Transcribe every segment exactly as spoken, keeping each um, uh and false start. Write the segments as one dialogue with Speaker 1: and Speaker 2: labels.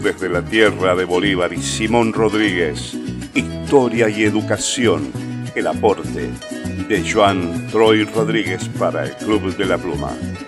Speaker 1: desde la tierra de Bolívar y Simón Rodríguez. Historia y educación. El aporte de Joan Troy Rodríguez para el Club de la Pluma.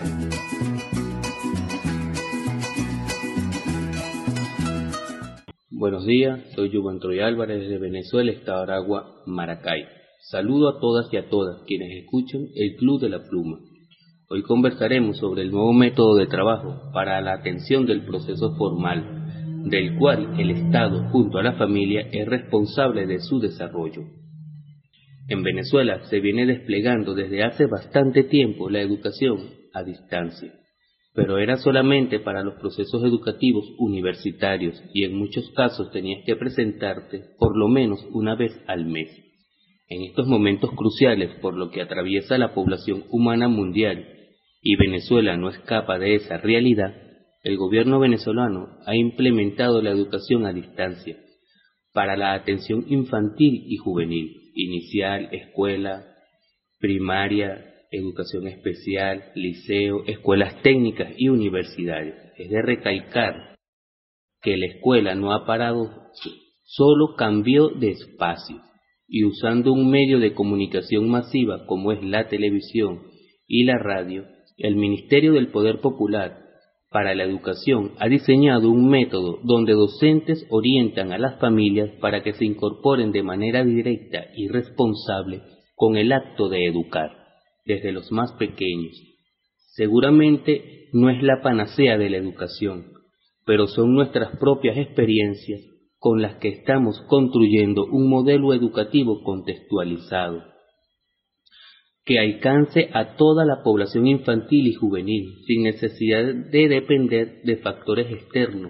Speaker 2: Buenos días, soy Joan Troy Álvarez desde Venezuela, Estado Aragua, Maracay. Saludo a todas y a todas quienes escuchan el Club de la Pluma. Hoy conversaremos sobre el nuevo método de trabajo para la atención del proceso formal, del cual el Estado, junto a la familia, es responsable de su desarrollo. En Venezuela se viene desplegando desde hace bastante tiempo la educación a distancia, pero era solamente para los procesos educativos universitarios y en muchos casos tenías que presentarte por lo menos una vez al mes. En estos momentos cruciales por lo que atraviesa la población humana mundial, y Venezuela no escapa de esa realidad, el gobierno venezolano ha implementado la educación a distancia para la atención infantil y juvenil, inicial, escuela, primaria, educación especial, liceo, escuelas técnicas y universidades. Es de recalcar que la escuela no ha parado, solo cambió de espacio, y usando un medio de comunicación masiva como es la televisión y la radio, el Ministerio del Poder Popular para la Educación ha diseñado un método donde docentes orientan a las familias para que se incorporen de manera directa y responsable con el acto de educar, desde los más pequeños. Seguramente no es la panacea de la educación, pero son nuestras propias experiencias con las que estamos construyendo un modelo educativo contextualizado, que alcance a toda la población infantil y juvenil, sin necesidad de depender de factores externos,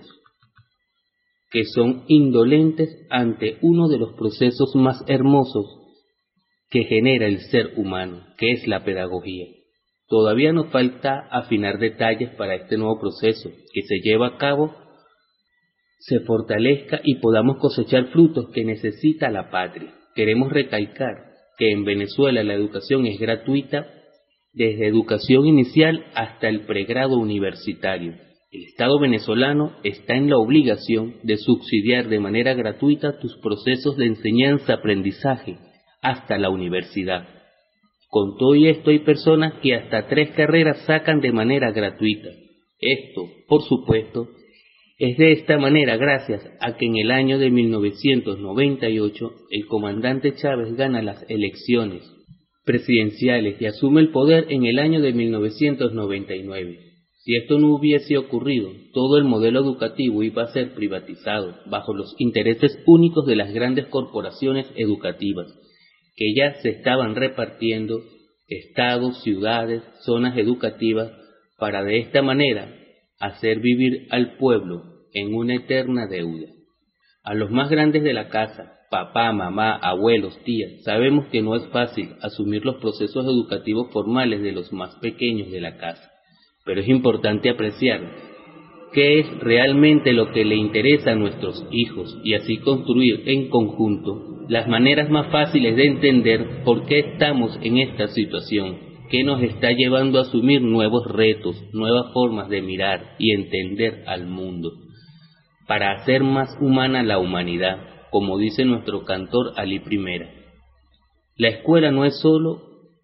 Speaker 2: que son indolentes ante uno de los procesos más hermosos que genera el ser humano, que es la pedagogía. Todavía nos falta afinar detalles para este nuevo proceso, que se lleva a cabo, se fortalezca y podamos cosechar frutos que necesita la patria. Queremos recalcar que en Venezuela la educación es gratuita desde educación inicial hasta el pregrado universitario. El Estado venezolano está en la obligación de subsidiar de manera gratuita tus procesos de enseñanza-aprendizaje hasta la universidad. Con todo y esto hay personas que hasta tres carreras sacan de manera gratuita. Esto, por supuesto, es de esta manera gracias a que en el año de mil novecientos noventa y ocho el comandante Chávez gana las elecciones presidenciales y asume el poder en el año de mil novecientos noventa y nueve. Si esto no hubiese ocurrido, todo el modelo educativo iba a ser privatizado bajo los intereses únicos de las grandes corporaciones educativas, que ya se estaban repartiendo estados, ciudades, zonas educativas, para de esta manera hacer vivir al pueblo en una eterna deuda. A los más grandes de la casa, papá, mamá, abuelos, tías, sabemos que no es fácil asumir los procesos educativos formales de los más pequeños de la casa, pero es importante apreciar qué es realmente lo que le interesa a nuestros hijos y así construir en conjunto las maneras más fáciles de entender por qué estamos en esta situación, que nos está llevando a asumir nuevos retos, nuevas formas de mirar y entender al mundo, para hacer más humana la humanidad, como dice nuestro cantor Ali Primera. La escuela no es solo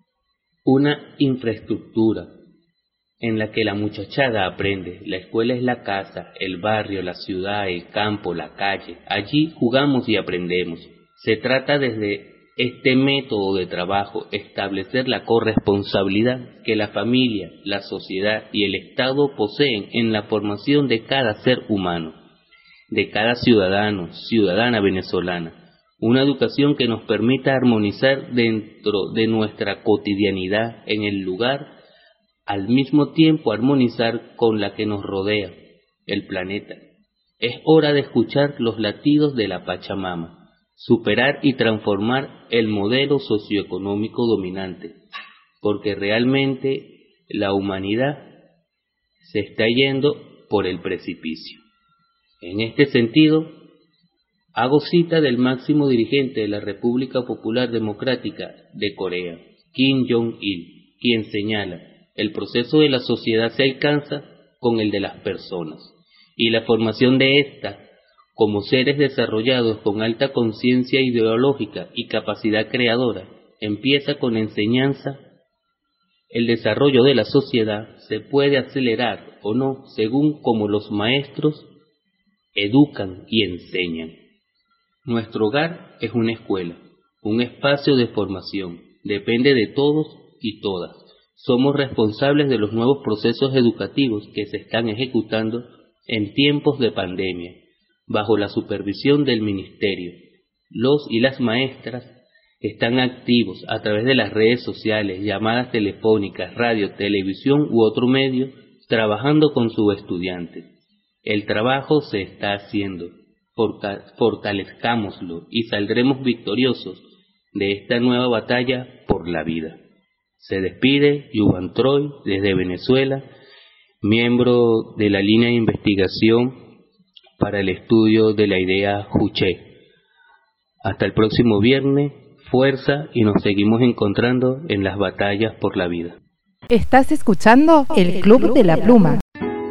Speaker 2: una infraestructura en la que la muchachada aprende. La escuela es la casa, el barrio, la ciudad, el campo, la calle. Allí jugamos y aprendemos. Se trata desde este método de trabajo, establecer la corresponsabilidad que la familia, la sociedad y el Estado poseen en la formación de cada ser humano, de cada ciudadano, ciudadana venezolana. Una educación que nos permita armonizar dentro de nuestra cotidianidad en el lugar, al mismo tiempo armonizar con la que nos rodea, el planeta. Es hora de escuchar los latidos de la Pachamama, superar y transformar el modelo socioeconómico dominante, porque realmente la humanidad se está yendo por el precipicio. En este sentido, hago cita del máximo dirigente de la República Popular Democrática de Corea, Kim Jong-il, quien señala: el proceso de la sociedad se alcanza con el de las personas, y la formación de ésta como seres desarrollados con alta conciencia ideológica y capacidad creadora empieza con enseñanza, el desarrollo de la sociedad se puede acelerar o no según como los maestros educan y enseñan. Nuestro hogar es una escuela, un espacio de formación, depende de todos y todas. Somos responsables de los nuevos procesos educativos que se están ejecutando en tiempos de pandemia, bajo la supervisión del Ministerio. Los y las maestras están activos a través de las redes sociales, llamadas telefónicas, radio, televisión u otro medio, trabajando con sus estudiantes. El trabajo se está haciendo, fortalezcámoslo y saldremos victoriosos de esta nueva batalla por la vida. Se despide Yuvan Troy desde Venezuela, miembro de la línea de investigación para el estudio de la idea Juche. Hasta el próximo viernes, fuerza, y nos seguimos encontrando en las batallas por la vida.
Speaker 3: Estás escuchando el Club de la Pluma.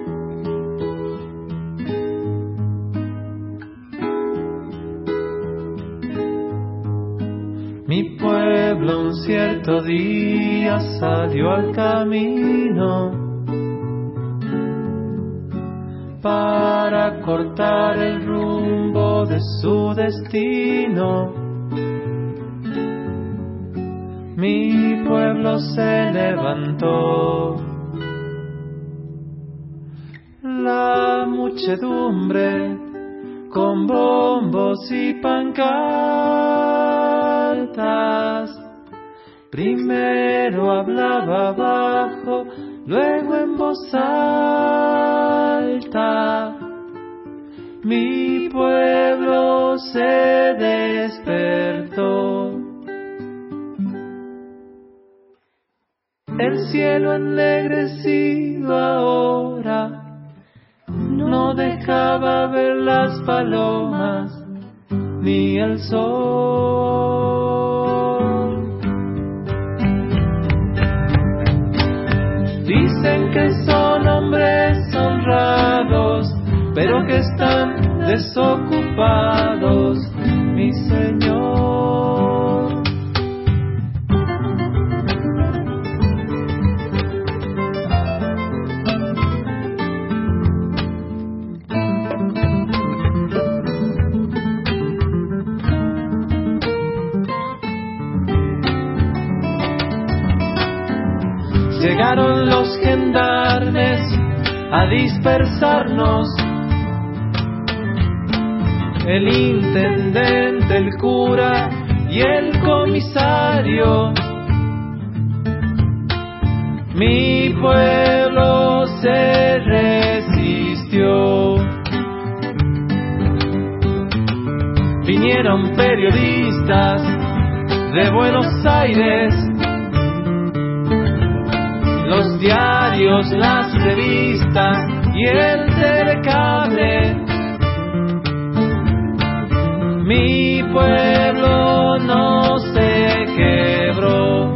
Speaker 4: Mi pueblo un cierto día salió al camino para cortar el rumbo de su destino. Mi pueblo se levantó, la muchedumbre con bombos y pancartas. Primero hablaba bajo, luego en voz alta. Mi pueblo se despertó. El cielo ennegrecido ahora no dejaba ver las palomas ni el sol. Dicen que son hombres honrados, pero que están desocupados, mi Señor. Llegaron los gendarmes a dispersarnos. El intendente, el cura y el comisario. Mi pueblo se resistió. Vinieron periodistas de Buenos Aires, los diarios, las revistas y el telecable. Mi pueblo no se quebró.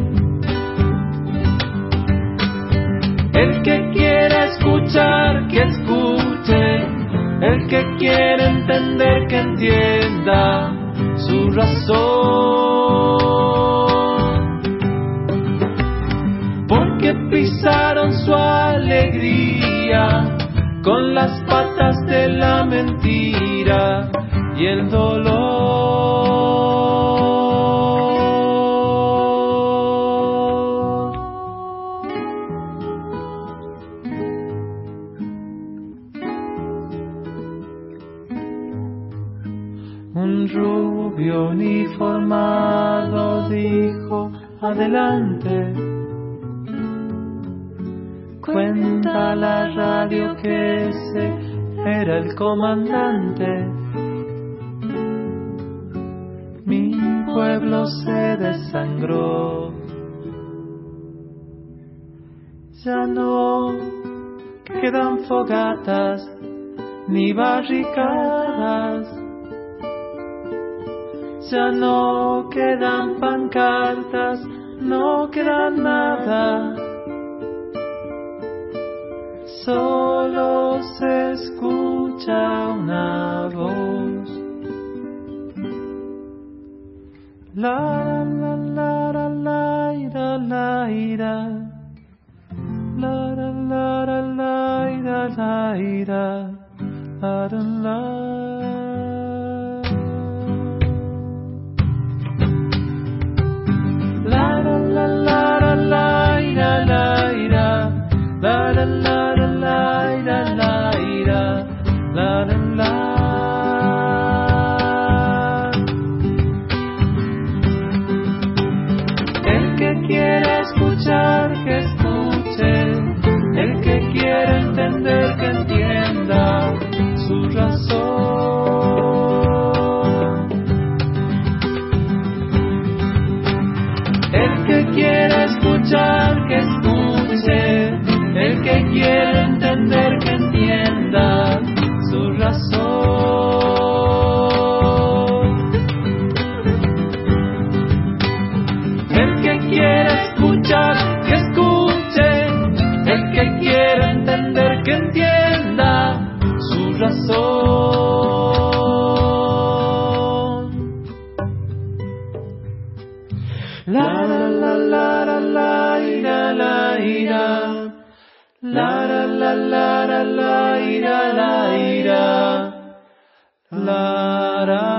Speaker 4: El que quiera escuchar, que escuche. El que quiera entender, que entienda su razón. Porque pisaron su alegría con las patas de la mentira y el dolor. Un rubio uniformado dijo: adelante. Cuenta la radio que ese era el comandante. Mi pueblo se desangró. Ya no quedan fogatas ni barricadas. Ya no quedan pancartas, no queda nada. Solo se escucha la la la la la ira la ira la la la la la ira la ira la la la la la la la la ira la ira la la la la ira la ira la la la. El que quiera escuchar que escuche, el que quiera entender que entienda su razón. El que quiera escuchar que escuche, el que quiera entender que entienda su razón. El que quiera escuchar que escuche, el que quiera entender que entienda su razón. La la la la la la ira la ira la la la la la la ira la ira la la